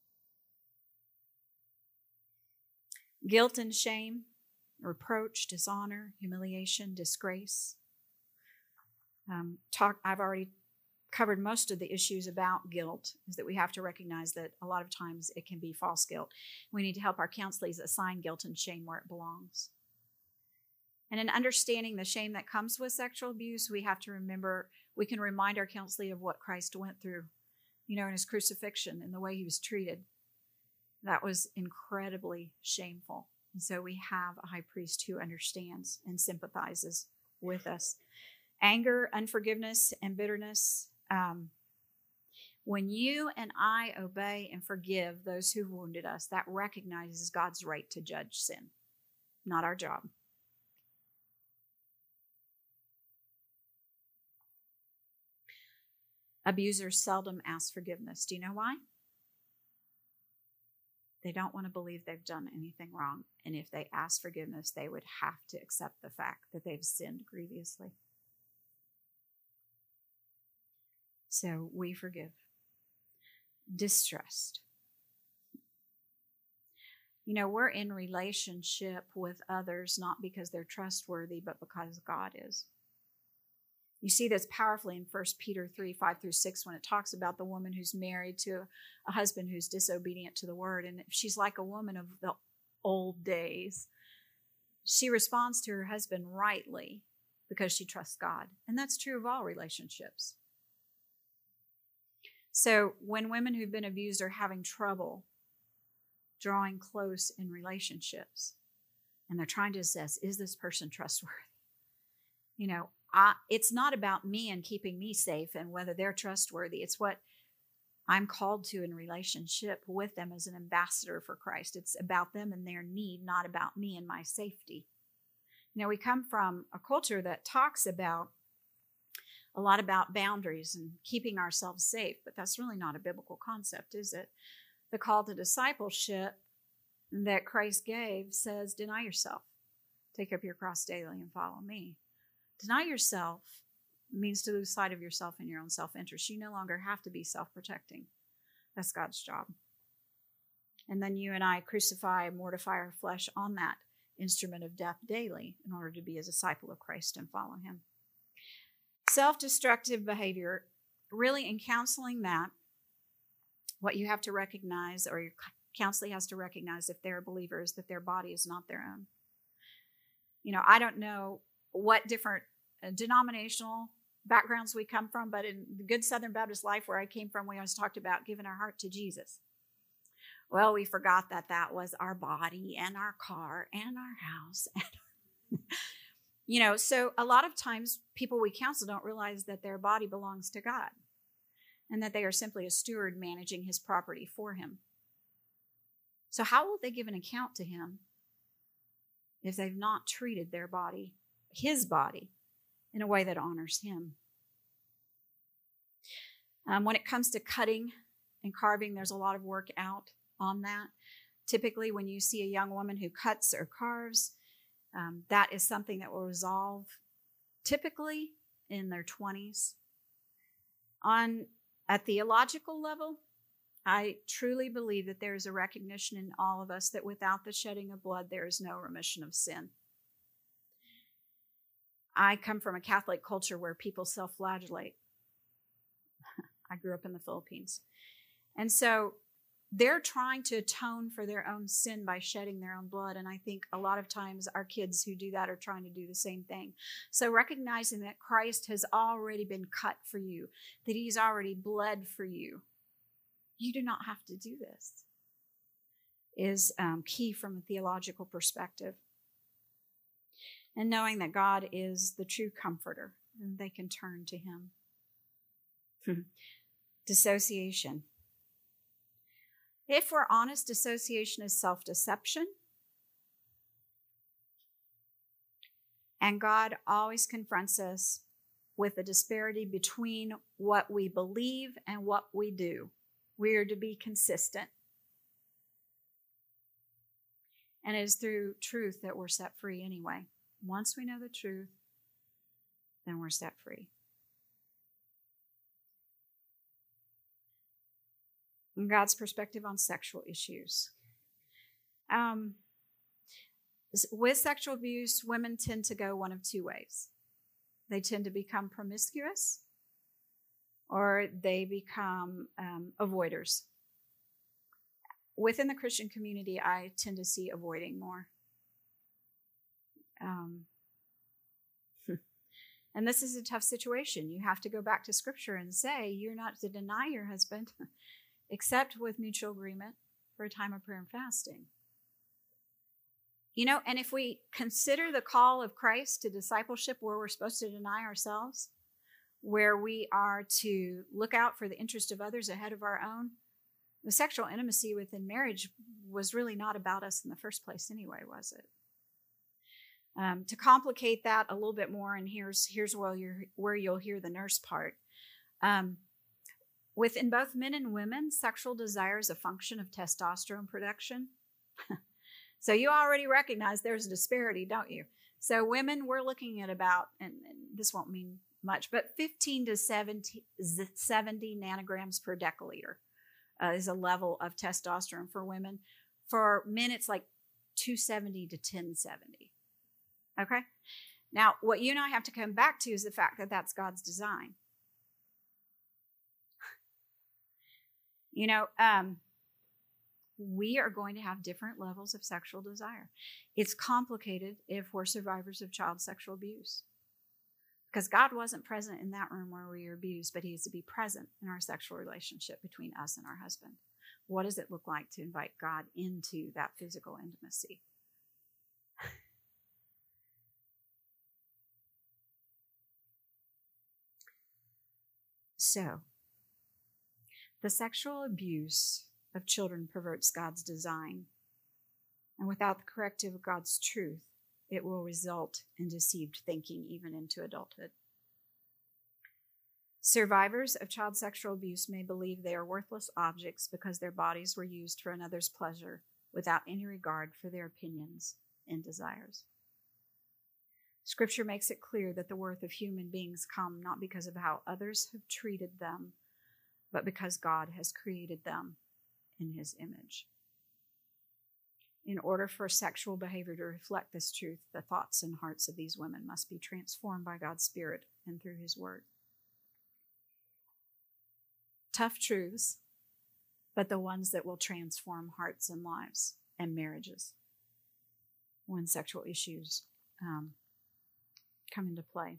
Guilt and shame, reproach, dishonor, humiliation, disgrace. Um, talk. I've already covered most of the issues about guilt, is that we have to recognize that a lot of times it can be false guilt. We need to help our counselees assign guilt and shame where it belongs. And in understanding the shame that comes with sexual abuse, we have to remember, we can remind our counselee of what Christ went through, you know, in his crucifixion and the way he was treated. That was incredibly shameful. And so we have a high priest who understands and sympathizes with us. Anger, unforgiveness, and bitterness. Um, when you and I obey and forgive those who wounded us, that recognizes God's right to judge sin, not our job. Abusers seldom ask forgiveness. Do you know why? They don't want to believe they've done anything wrong. And if they ask forgiveness, they would have to accept the fact that they've sinned grievously. So we forgive. Distrust. You know, we're in relationship with others not because they're trustworthy, but because God is. You see this powerfully in First Peter three, five through six, when it talks about the woman who's married to a husband who's disobedient to the word. And she's like a woman of the old days. She responds to her husband rightly because she trusts God. And that's true of all relationships. So when women who've been abused are having trouble drawing close in relationships, and they're trying to assess, is this person trustworthy? You know, I, it's not about me and keeping me safe and whether they're trustworthy. It's what I'm called to in relationship with them as an ambassador for Christ. It's about them and their need, not about me and my safety. You know, we come from a culture that talks about a lot about boundaries and keeping ourselves safe, but that's really not a biblical concept, is it? The call to discipleship that Christ gave says, deny yourself, take up your cross daily and follow me. Deny yourself means to lose sight of yourself and your own self-interest. You no longer have to be self-protecting. That's God's job. And then you and I crucify, mortify our flesh on that instrument of death daily in order to be a disciple of Christ and follow him. Self-destructive behavior, really in counseling that, what you have to recognize, or your counselee has to recognize if they're a believer, is that their body is not their own. You know, I don't know what different uh, denominational backgrounds we come from, but in the good Southern Baptist life where I came from, we always talked about giving our heart to Jesus. Well, we forgot that that was our body and our car and our house. And you know, so a lot of times people we counsel don't realize that their body belongs to God and that they are simply a steward managing his property for him. So how will they give an account to him if they've not treated their body, his body, in a way that honors him? Um, when it comes to cutting and carving, there's a lot of work out on that. Typically, when you see a young woman who cuts or carves, um, that is something that will resolve typically in their twenties. On a theological level, I truly believe that there is a recognition in all of us that without the shedding of blood, there is no remission of sin. I come from a Catholic culture where people self-flagellate. I grew up in the Philippines. And so they're trying to atone for their own sin by shedding their own blood. And I think a lot of times our kids who do that are trying to do the same thing. So recognizing that Christ has already been cut for you, that he's already bled for you, you do not have to do this, is um, key from a theological perspective. And knowing that God is the true comforter, and they can turn to him. Dissociation. If we're honest, dissociation is self-deception. And God always confronts us with a disparity between what we believe and what we do. We are to be consistent. And it is through truth that we're set free anyway. Once we know the truth, then we're set free. And God's perspective on sexual issues. Um, with sexual abuse, women tend to go one of two ways. They tend to become promiscuous, or they become um, avoiders. Within the Christian community, I tend to see avoiding more. Um, And this is a tough situation. You have to go back to Scripture and say you're not to deny your husband except with mutual agreement for a time of prayer and fasting. You know, and if we consider the call of Christ to discipleship where we're supposed to deny ourselves, where we are to look out for the interest of others ahead of our own, the sexual intimacy within marriage was really not about us in the first place anyway, was it? Um, to complicate that a little bit more, and here's here's where you're where you'll hear the nurse part. Um, within both men and women, sexual desire is a function of testosterone production. So you already recognize there's a disparity, don't you? So women, we're looking at about, and, and this won't mean much, but fifteen to seventy, seventy nanograms per deciliter uh, is a level of testosterone for women. For men, it's like two seventy to ten seventy. Okay? Now, what you and I have to come back to is the fact that that's God's design. You know, um, we are going to have different levels of sexual desire. It's complicated if we're survivors of child sexual abuse. Because God wasn't present in that room where we were abused, but he is to be present in our sexual relationship between us and our husband. What does it look like to invite God into that physical intimacy? So, the sexual abuse of children perverts God's design. And without the corrective of God's truth, it will result in deceived thinking even into adulthood. Survivors of child sexual abuse may believe they are worthless objects because their bodies were used for another's pleasure without any regard for their opinions and desires. Scripture makes it clear that the worth of human beings come not because of how others have treated them, but because God has created them in his image. In order for sexual behavior to reflect this truth, the thoughts and hearts of these women must be transformed by God's Spirit and through his word. Tough truths, but the ones that will transform hearts and lives and marriages when sexual issues um, come into play.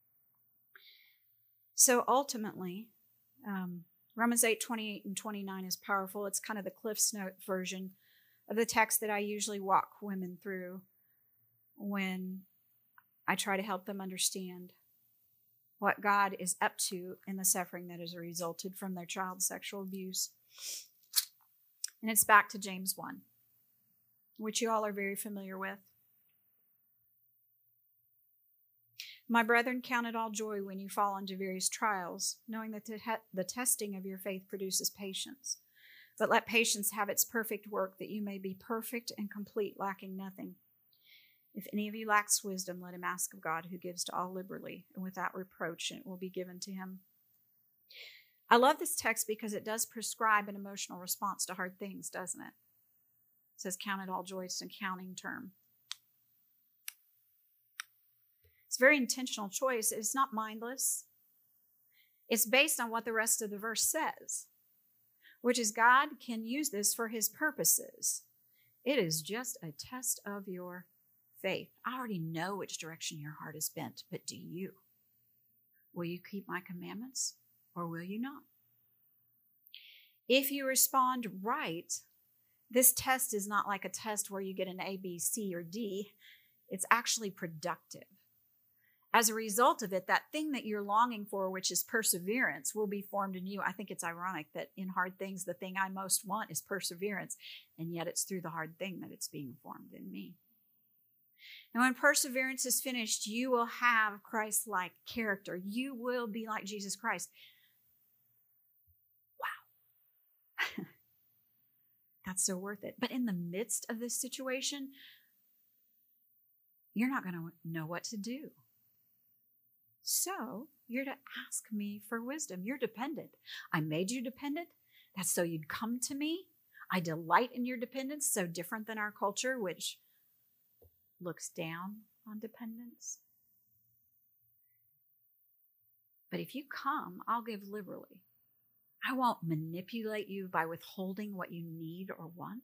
So ultimately, um, Romans eight, twenty-eight and twenty-nine is powerful. It's kind of the Cliff's Note version of the text that I usually walk women through when I try to help them understand what God is up to in the suffering that has resulted from their child sexual abuse. And it's back to James one, which you all are very familiar with. My brethren, count it all joy when you fall into various trials, knowing that the, he- the testing of your faith produces patience. But let patience have its perfect work, that you may be perfect and complete, lacking nothing. If any of you lacks wisdom, let him ask of God, who gives to all liberally and without reproach, and it will be given to him. I love this text because it does prescribe an emotional response to hard things, doesn't it? It says, count it all joy. It's an accounting term. It's a very intentional choice. It's not mindless. It's based on what the rest of the verse says, which is God can use this for his purposes. It is just a test of your faith. I already know which direction your heart is bent, but do you? Will you keep my commandments or will you not? If you respond right, this test is not like a test where you get an A, B, C, or D. It's actually productive. As a result of it, that thing that you're longing for, which is perseverance, will be formed in you. I think it's ironic that in hard things, the thing I most want is perseverance, and yet it's through the hard thing that it's being formed in me. And when perseverance is finished, you will have Christ-like character. You will be like Jesus Christ. Wow. That's so worth it. But in the midst of this situation, you're not going to know what to do. So you're to ask me for wisdom. You're dependent. I made you dependent. That's so you'd come to me. I delight in your dependence, so different than our culture, which looks down on dependence. But if you come, I'll give liberally. I won't manipulate you by withholding what you need or want.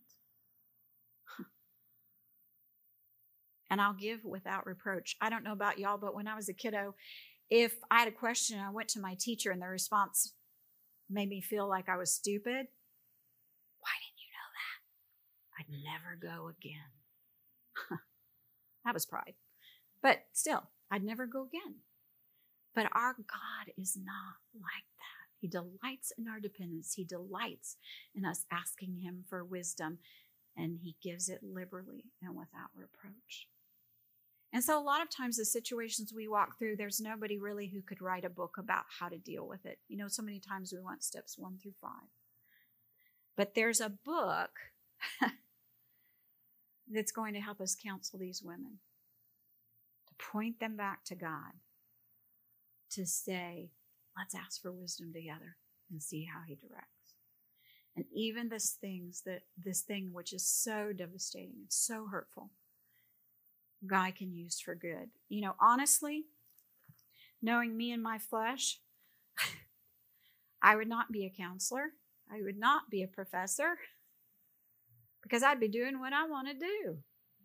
And I'll give without reproach. I don't know about y'all, but when I was a kiddo If I had a question and I went to my teacher and the response made me feel like I was stupid, why didn't you know that? I'd never go again. That was pride. But still, I'd never go again. But our God is not like that. He delights in our dependence. He delights in us asking him for wisdom, and he gives it liberally and without reproach. And so a lot of times the situations we walk through, there's nobody really who could write a book about how to deal with it. You know, so many times we want steps one through five. But there's a book that's going to help us counsel these women, to point them back to God, to say, let's ask for wisdom together and see how he directs. And even this things that this thing which is so devastating and so hurtful, God can use for good. You know, honestly, knowing me and my flesh, I would not be a counselor. I would not be a professor, because I'd be doing what I want to do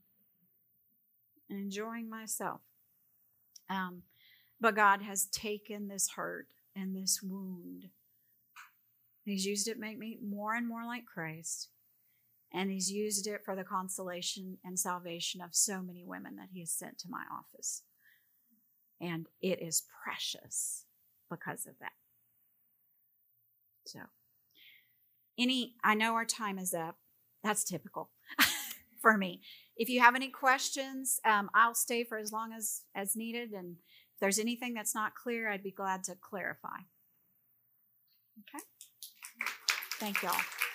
and enjoying myself. Um, but God has taken this hurt and this wound. He's used it to make me more and more like Christ. And he's used it for the consolation and salvation of so many women that he has sent to my office. And it is precious because of that. So, any, I know our time is up. That's typical for me. If you have any questions, um, I'll stay for as long as, as needed. And if there's anything that's not clear, I'd be glad to clarify. Okay? Thank y'all.